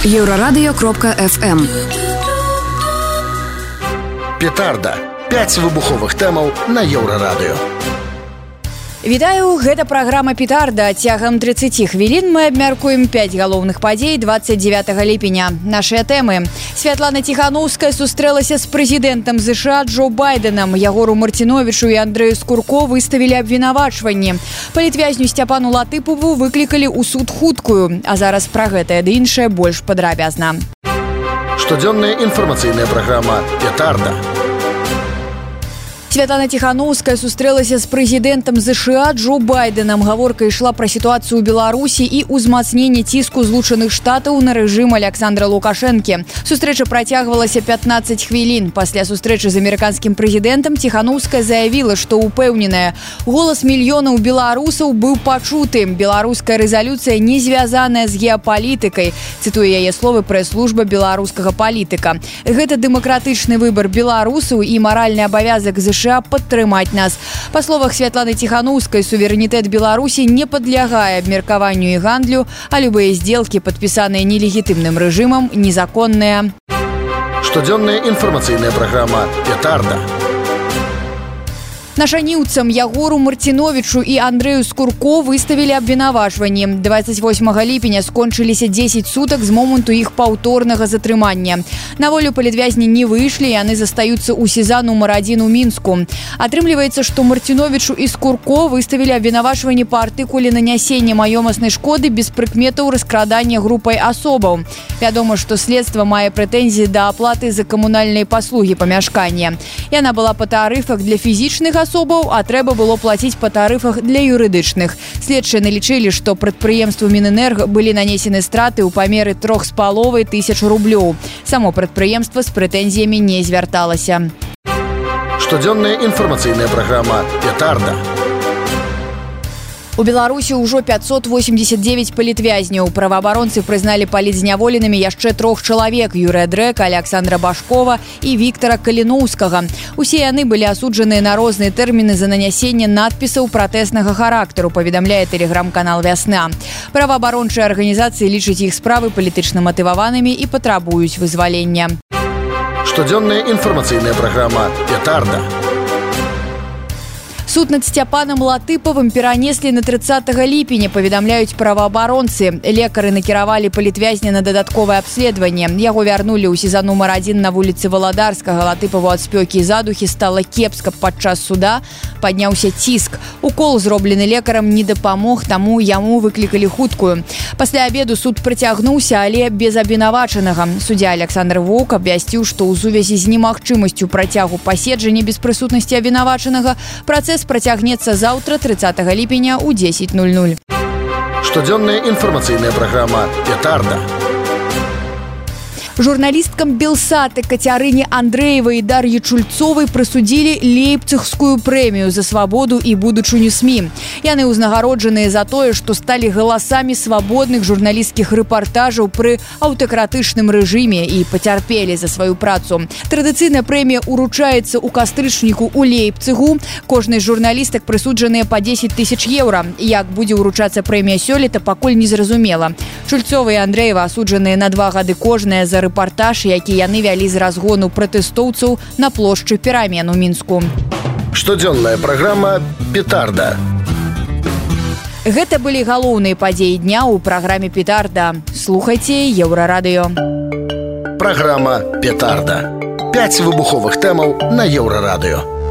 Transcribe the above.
Еўрарадыё.FM. Петарда. 5 выбуховых тэмаў на Еўрарадыё. Вітаю, гэта праграма «Петарда». Цягам 30 хвілін мы абмяркуем 5 галоўных падзей 29 ліпеня. Нашыя тэмы. Святлана Тихановская сустрэлася з прэзідэнтам США Джо Байденам. Ягору Мартиновичу і Андрэю Скурко выставілі абвінавачванні. Палітвязню Сцяпану Латыпову выклікалі ў суд хуткую. А зараз пра гэтае ды іншае больш падрабязна. Штодзённая інфармацыйная праграма «Петарда». Святлана Тихановская сустрэлася з прэзідэнтам США Джо Байденам. Гаворка ішла пра сітуацыю ў Беларусі і ўзмацненне ціску Злучаных Штатаў на рэжым Александра Лукашэнкі. Сустрэча працягвалася 15 хвілін. Пасля сустрэчы з амерыканскім прэзідэнтам Тихановская заявіла, што ўпэўненая, голас мільёнаў беларусаў быў пачуты. Беларуская рэзалюцыя не звязаная з геапалітыкай. Цытуе яе словы прэс-служба беларускага палітыка. Гэта дэмакратычны выбар беларусаў і маральны абавязак США падтрымаць нас. Па словах Святланы Тихановскай, суверэнітэт Беларусі не падлягае абмеркаванню і гандлю, а любыя здзелкі, падпісаныя нелегітымным рэжымам, незаконныя. Штодзённая інфармацыйная праграма «Петарда». Нашаніўцам Ягору Мартиновичу і Андрэю Скурко выставілі абвінавачванні. 28 ліпеня скончыліся 10 сутак з моманту іх паўторнага затрымання. На волю палітвязні не выйшлі, яны застаюцца ў СІЗА нумар 1 у Мінску. Атрымліваецца, што Мартиновичу і Скурко выставілі абвінавачванні па артыкуле нанясення маёмаснай шкоды без прыкметаў раскрадання групай асобаў. Вядома, што следства мае прэтэнзіі да аплаты за камунальныя паслугі памяшкання. Яна была па тарыфах для фізічных асобаў, а трэба было плаціць па тарыфах для юрыдычных. Следчыя налічылі, што прадпрыемству Мінэнерга былі нанесены страты ў памеры 3,5 тысяч рублёў. Само прадпрыемства з прэтэнзіямі не звярталася. Штодзённая інфармацыйная праграма «Петарда». У Беларусі ўжо 589 палітвязняў. Праваабаронцы прызналі палітзняволенымі яшчэ 3 чалавек: Юрыя Дрэка, Александра Башкова і Віктара Каліноўскага. Усе яны былі асуджаныя на розныя тэрміны за нанясенне надпісаў пратэснага характару, паведамляе тэлеграм-канал «Вясна». Праваабарончыя арганізацыі лічаць іх справы палітычна матываванымі і патрабуюць вызвалення. Штодзённая інфармацыйная праграма «Петарда». Суд над Сцяпанам Латыповым перанеслі на 30 ліпеня, паведамляюць праваабаронцы. Лекары накіравалі палітвязня на дадатковае абследаванне. Яго вярнулі ў СІЗА нумар 1 на вуліцы Валадарскага. Латыпову ад спёкі і задухі стала кепска падчас суда. Падняўся ціск. Укол, зроблены лекарам, не дапамог, таму яму выклікалі хуткую. Пасля абеду суд працягнуўся, але без абвінавачанага. Суддзя Александр Воўк абвясціў, што ў сувязі з немагчымасцю працягу паседжання без прысутнасці абвінавачанага працэс працягнецца заўтра, 30 ліпеня ў 10:00. Штодзённая інфармацыйная праграма «Петарда». Журналісткам Белсаты Кацярыне Андрэевай і Дар'і Чульцовай прысудзілі Лейпцыгскую прэмію за свабоду і будучыню СМІ. Яны ўзнагароджаныя за тое, што сталі галасамі свабодных журналісцкіх рэпартажаў пры аўтакратычным рэжыме і пацярпелі за сваю працу. Традыцыйна прэмія ўручаецца ў кастрычніку ў Лейпцыгу. Кожнай з журналістак прысуджаныя па 10 тысяч еўра. Як будзе ўручацца прэмія сёлета, пакуль незразумела. Чульцова і Андрэева асуджаныя на 2 гады кожная за рэпартаж, які яны вялі з разгону пратэстоўцаў на плошчы Перамен у Мінску. Штодзённая праграма «Петарда». Гэта былі галоўныя падзеі дня ў праграме «Петарда». Слухайце Еўрарадыё. Праграма «Петарда». 5 выбуховых тэмаў на Еўрарадыё.